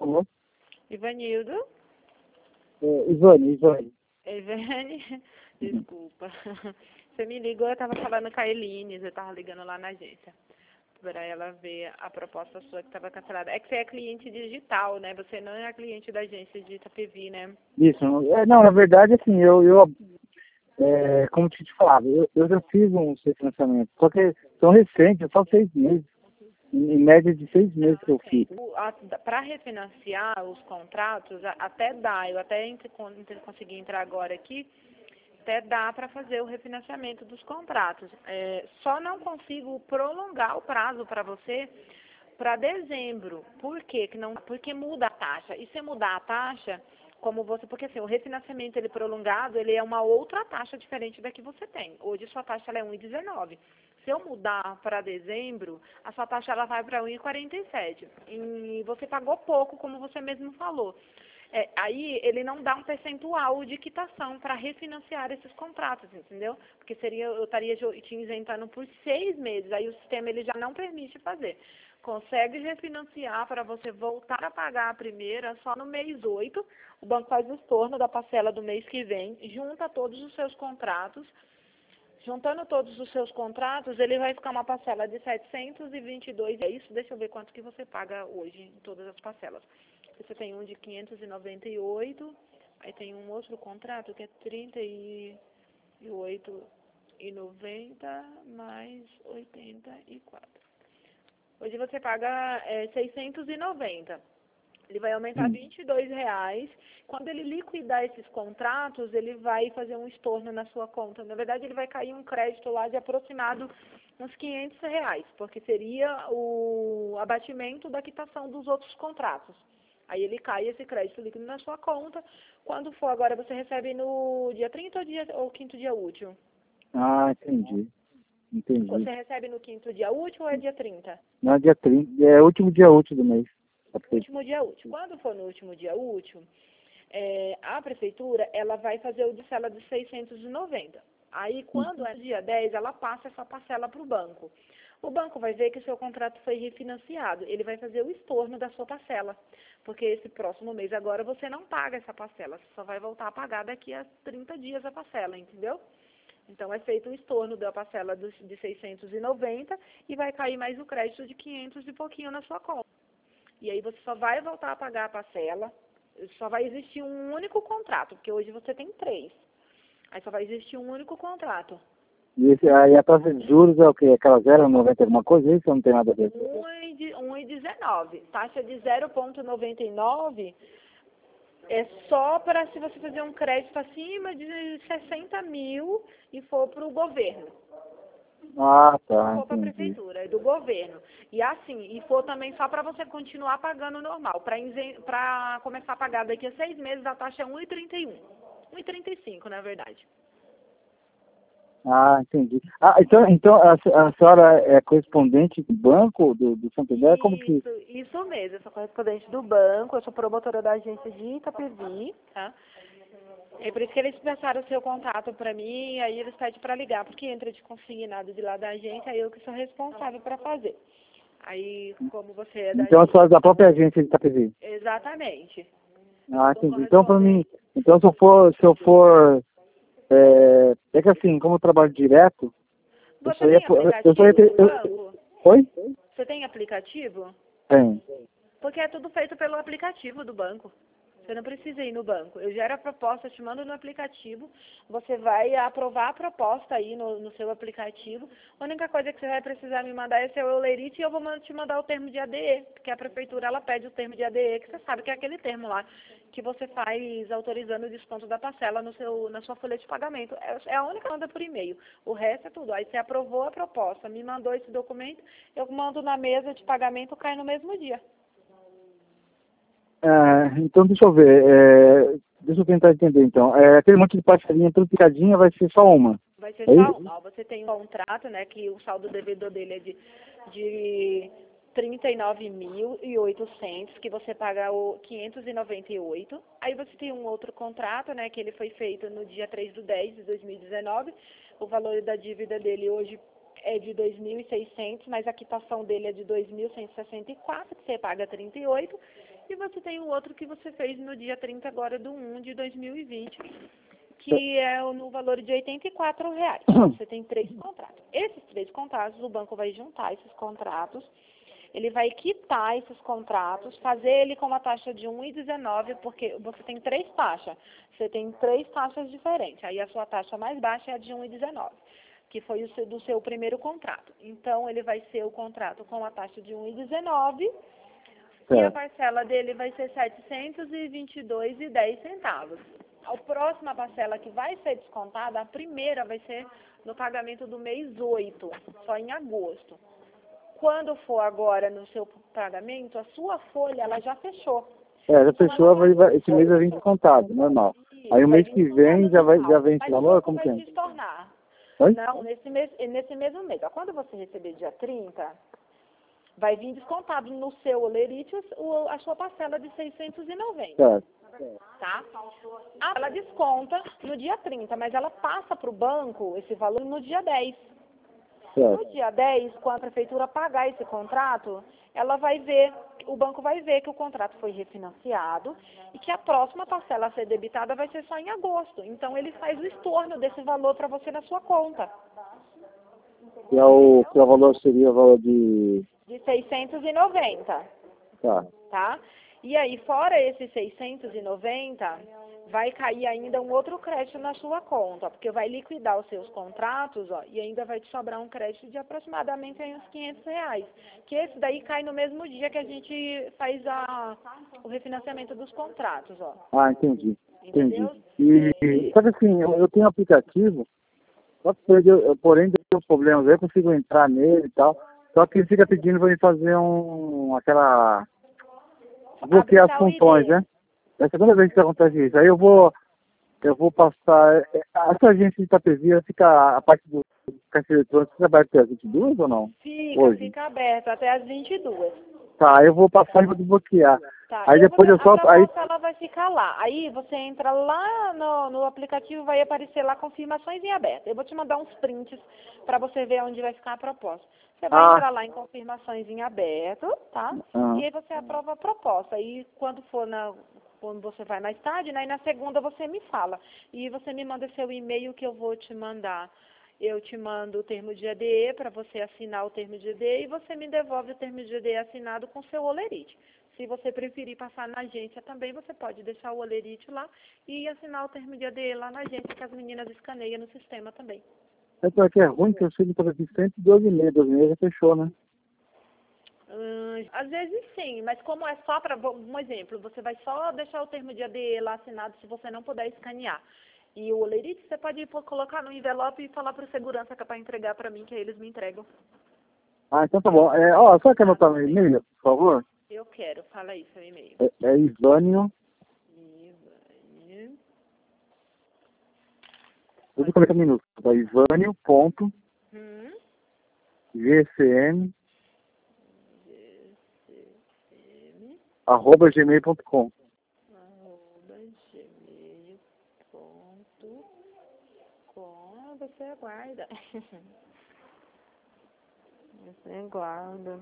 favor. Ivanildo? Ivane. Ivane? Desculpa. Você me ligou, eu estava falando com a Eline, eu estava ligando lá na agência. Para ela ver a proposta sua que estava cancelada. É que você é cliente digital, né? Você não é cliente da agência de Itapevi, né? Isso. Não, na verdade, assim, como eu te falava, eu já fiz um financiamento, só que são recentes, só 6 meses. Em média de 6 meses que eu fiz. Para refinanciar os contratos, até dá, eu até consegui entrar agora aqui, até dá para fazer o refinanciamento dos contratos. Só não consigo prolongar o prazo para você para dezembro. Por quê? Porque muda a taxa. E se mudar a taxa, porque assim, o refinanciamento ele prolongado, ele é uma outra taxa diferente da que você tem. Hoje sua taxa ela é 1,19. Se eu mudar para dezembro, a sua taxa ela vai para 1,47. E você pagou pouco, como você mesmo falou. Aí ele não dá um percentual de quitação para refinanciar esses contratos, entendeu? Porque eu estaria te isentando por 6 meses. Aí o sistema ele já não permite fazer. Consegue refinanciar para você voltar a pagar a primeira só no mês 8. O banco faz o estorno da parcela do mês que vem, junta todos os seus contratos. Juntando todos os seus contratos, ele vai ficar uma parcela de 722. É isso? Deixa eu ver quanto que você paga hoje em todas as parcelas. Você tem um de 598, aí tem um outro contrato que é 38,90 mais 84. Hoje você paga 690. Ele vai aumentar R$22. Quando ele liquidar esses contratos, ele vai fazer um estorno na sua conta. Na verdade, ele vai cair um crédito lá de aproximado uns R$500, porque seria o abatimento da quitação dos outros contratos. Aí ele cai esse crédito líquido na sua conta. Quando for agora, você recebe no dia 30 ou quinto dia útil? Ah, entendi. Você recebe no quinto dia útil ou é dia 30? Não, é dia 30. É o último dia útil do mês. Último dia útil. Quando for no último dia útil, a prefeitura ela vai fazer o de cela de 690. Aí, quando é dia 10, ela passa essa parcela para o banco. O banco vai ver que o seu contrato foi refinanciado. Ele vai fazer o estorno da sua parcela. Porque esse próximo mês agora você não paga essa parcela. Você só vai voltar a pagar daqui a 30 dias a parcela, entendeu? Então, é feito o estorno da parcela de 690 e vai cair mais o crédito de 500 e pouquinho na sua conta. E aí você só vai voltar a pagar a parcela, só vai existir um único contrato, porque hoje você tem 3. Aí só vai existir um único contrato. E aí a taxa de juros é o quê? Aquela 0,90 alguma coisa? Isso não tem nada a ver? 1,19. Taxa de 0,99 é só para se você fazer um crédito acima de 60 mil e for para o governo. Ah, tá. For para a prefeitura, é do governo. E assim, e for também só para você continuar pagando normal. Para começar a pagar daqui a 6 meses, a taxa é 1,31. 1,35, na verdade. Ah, entendi. Ah, então a senhora é correspondente do banco do Santander? Como que... Isso mesmo, eu sou correspondente do banco, eu sou promotora da agência de Itapevi, tá? É por isso que eles passaram o seu contato para mim, e aí eles pedem para ligar, porque entra de consignado de lá da agência, aí eu que sou responsável para fazer. Aí, como você é da Então, a senhora é da própria agência de Itapevi? Exatamente. Ah, entendi. Então, para mim, então se eu for é que assim, como eu trabalho direto, Você tem aplicativo do banco? Oi? Você tem aplicativo? Tem. Porque é tudo feito pelo aplicativo do banco. Você não precisa ir no banco. Eu gero a proposta, te mando no aplicativo. Você vai aprovar a proposta aí no seu aplicativo. A única coisa que você vai precisar me mandar é seu eulerite e eu vou te mandar o termo de ADE. Porque a prefeitura, ela pede o termo de ADE, que você sabe que é aquele termo lá que você faz autorizando o desconto da parcela na sua folha de pagamento. É a única que manda por e-mail. O resto é tudo. Aí você aprovou a proposta, me mandou esse documento, eu mando na mesa de pagamento, cai no mesmo dia. Então, deixa eu ver. Deixa eu tentar entender, então. Aquele monte de parcelinha tudo picadinha vai ser só uma? Vai ser só uma. Você tem um contrato, né, que o saldo devedor dele é de 39.800, que você paga o 598. Aí você tem um outro contrato, né, que ele foi feito no dia 3/10/2019. O valor da dívida dele hoje é de 2.600, mas a quitação dele é de 2.164, que você paga 38. E você tem o outro que você fez no dia 30 agora do 1 de 2020, que é no valor de R$ 84. Você tem 3 contratos. Esses 3 contratos, o banco vai juntar esses contratos, ele vai quitar esses contratos, fazer ele com uma taxa de 1,19, porque você tem 3 taxas. Você tem 3 taxas diferentes. Aí a sua taxa mais baixa é a de 1,19, que foi do seu primeiro contrato. Então, ele vai ser o contrato com a taxa de 1,19 e a parcela dele vai ser R$ 722,10. A próxima parcela que vai ser descontada, a primeira vai ser no pagamento do mês 8, só em agosto. Quando for agora no seu pagamento, a sua folha ela já fechou. Já fechou, esse mês vai vir descontado, normal. Aí o mês que vem já vem esse valor? Como que é? Vai se tornar. Oi? Não, nesse mesmo mês. Quando você receber dia 30, vai vir descontado no seu olerite a sua parcela de 690. Certo. Tá? Ela desconta no dia 30, mas ela passa para o banco esse valor no dia 10. Certo. No dia 10, quando a prefeitura pagar esse contrato, o banco vai ver que o contrato foi refinanciado e que a próxima parcela a ser debitada vai ser só em agosto. Então, ele faz o estorno desse valor para você na sua conta. Que o valor seria o valor de 690. Tá? E aí, fora esses 690, vai cair ainda um outro crédito na sua conta, porque vai liquidar os seus contratos, e ainda vai te sobrar um crédito de aproximadamente uns R$ 500, que esse daí cai no mesmo dia que a gente faz o refinanciamento dos contratos, Entendi. Entendeu? Só que assim, eu tenho um aplicativo, só que porém deu problemas aí, eu consigo entrar nele e tal, só que ele fica pedindo para me fazer bloquear as funções, né? É a segunda vez que acontece isso. Aí eu vou passar. Essa agência de Itapevira fica, a parte do caixa eletrônico, fica aberta até as 22 ou não? Fica aberto até as 22. Tá, eu vou passar e vou desbloquear. Tá, aí depois eu solto. A proposta ela vai ficar lá. Aí você entra lá no aplicativo, vai aparecer lá confirmações em aberto. Eu vou te mandar uns prints para você ver onde vai ficar a proposta. Você vai entrar lá em confirmações em aberto, tá? E aí você aprova a proposta. Aí quando você vai mais tarde, né? E na segunda você me fala. E você me manda seu e-mail que eu vou te mandar. Eu te mando o termo de ADE para você assinar o termo de ADE e você me devolve o termo de ADE assinado com seu olerite. Se você preferir passar na agência também, você pode deixar o olerite lá e assinar o termo de ADE lá na agência, que as meninas escaneiam no sistema também. É ruim que eu sei que para 112,5, 12 já fechou, né? Às vezes sim, mas como é só para, um exemplo, você vai só deixar o termo de ADE lá assinado se você não puder escanear. E o olerite você pode colocar no envelope e falar para o segurança que é para entregar para mim, que aí eles me entregam. Então tá bom. Só quer anotar meu e-mail, por favor? Eu quero, fala aí seu e-mail. É Ivânio. Vou de 40 minutos. Tá? Ivânio.gcm @gmail.com. Você aguarda. Você aguarda.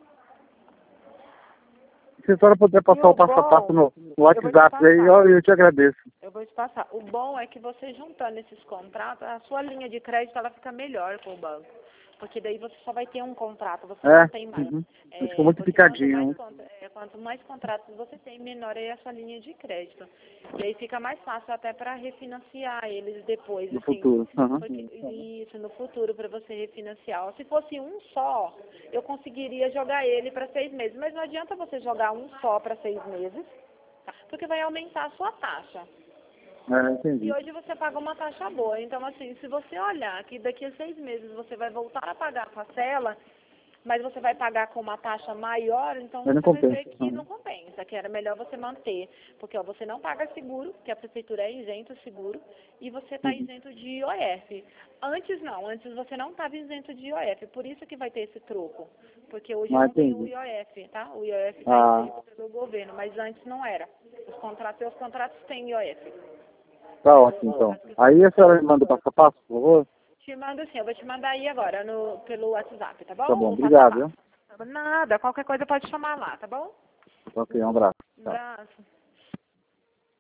Se a senhora puder passar o passo a passo no WhatsApp, aí eu te agradeço. Eu vou te passar. O bom é que você juntando esses contratos, a sua linha de crédito ela fica melhor com o banco. Porque daí você só vai ter um contrato, você não tem mais. Ficou muito picadinho. Quanto mais contratos você tem, menor é a sua linha de crédito. E aí fica mais fácil até para refinanciar eles depois. No futuro. Isso, no futuro, para você refinanciar. Se fosse um só, eu conseguiria jogar ele para 6 meses. Mas não adianta você jogar um só para 6 meses, porque vai aumentar a sua taxa. Entendi. E hoje você paga uma taxa boa. Então, assim, se você olhar que daqui a 6 meses você vai voltar a pagar a parcela, mas você vai pagar com uma taxa maior, então você vai ver que não compensa, que era melhor você manter. Porque você não paga seguro, que a prefeitura é isento de seguro, e você está isento de IOF. Antes você não estava isento de IOF, por isso que vai ter esse troco. Porque hoje não tem o IOF, tá? O IOF está isento pelo governo, mas antes não era. Seus contratos têm IOF. Tá ótimo, então. Aí a senhora me manda o passo a passo, por favor? Te mando sim, eu vou te mandar aí agora pelo WhatsApp, tá bom? Tá bom, obrigado. Nada, qualquer coisa pode chamar lá, tá bom? Ok, um abraço. Tchau. Abraço.